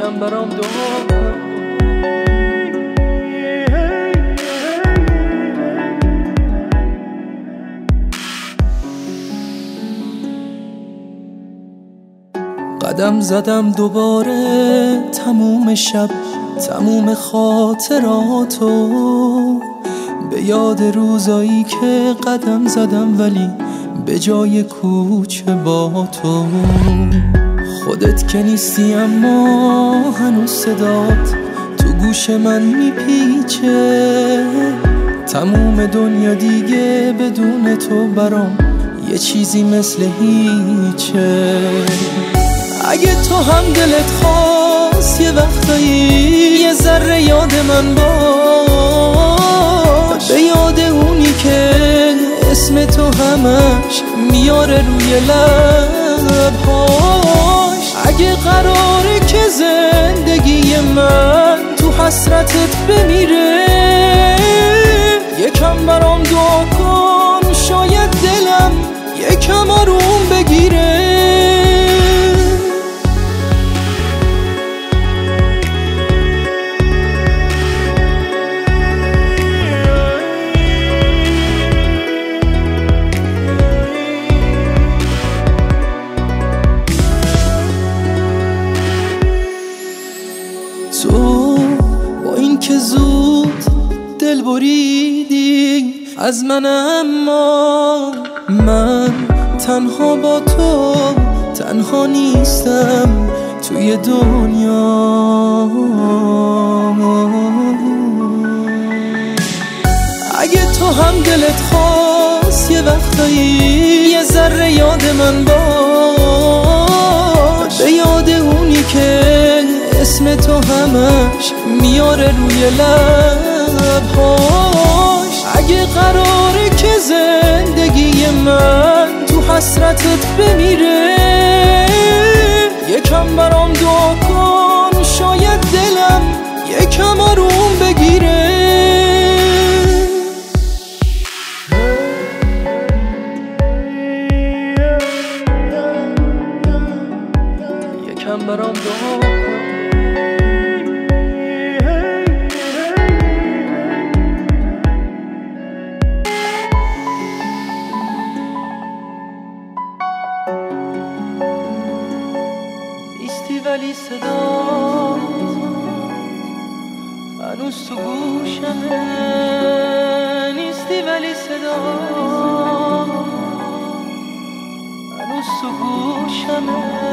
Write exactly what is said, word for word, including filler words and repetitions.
یکم برام دعا کن. قدم زدم دوباره تموم شب، تموم خاطراتو، به یاد روزایی که قدم زدم ولی به جای کوچه با تو. خودت که نیستی اما هنوز صدات تو گوش من میپیچه. تموم دنیا دیگه بدون تو برام یه چیزی مثل هیچه. اگه تو هم دلت خواست یه وقتایی یه ذره یاد من باش، به یاد اونی که اسم تو همش میاره روی لبهاش. اگه قراره که زندگی من تو حسرتت بمیره، یکم برام دعا کن شاید دلم یکم آروم بگیره. تو با این که زود دل بریدی از من، اما من تنها با تو تنها نیستم توی دنیا. اگه تو هم دلت خواست یه وقتایی یه ذره یاد من باش، به یاد اونی که اسم تو همش میاره روی لبهاش. اگه قراره که زندگی من تو حسرتت بمیره، یکم برام دعا کن شاید دلم یکم آروم بگیره. یکم برام دعا کن. نیستی ولی صدات هنوز تو گوشمه، نیستی ولی صدات هنوز تو گوشمه.